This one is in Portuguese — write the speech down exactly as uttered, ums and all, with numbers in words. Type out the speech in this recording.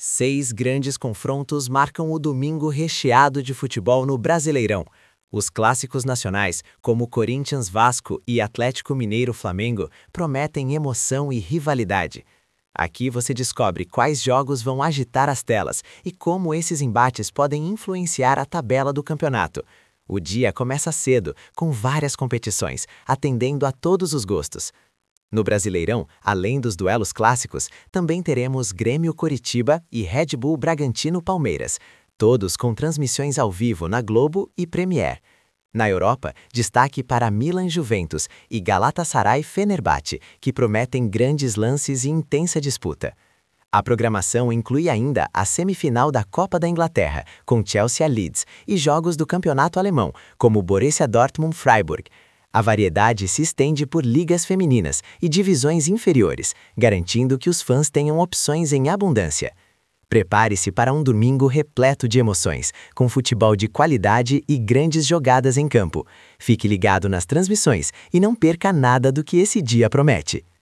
Seis grandes confrontos marcam o domingo recheado de futebol no Brasileirão. Os clássicos nacionais, como Corinthians Vasco e Atlético Mineiro Flamengo, prometem emoção e rivalidade. Aqui você descobre quais jogos vão agitar as telas e como esses embates podem influenciar a tabela do campeonato. O dia começa cedo, com várias competições, atendendo a todos os gostos. No Brasileirão, além dos duelos clássicos, também teremos Grêmio Coritiba e Red Bull Bragantino Palmeiras, todos com transmissões ao vivo na Globo e Premiere. Na Europa, destaque para Milan Juventus e Galatasaray Fenerbahçe, que prometem grandes lances e intensa disputa. A programação inclui ainda a semifinal da Copa da Inglaterra, com Chelsea Leeds, e jogos do campeonato alemão, como Borussia Dortmund-Freiburg. A variedade se estende por ligas femininas e divisões inferiores, garantindo que os fãs tenham opções em abundância. Prepare-se para um domingo repleto de emoções, com futebol de qualidade e grandes jogadas em campo. Fique ligado nas transmissões e não perca nada do que esse dia promete.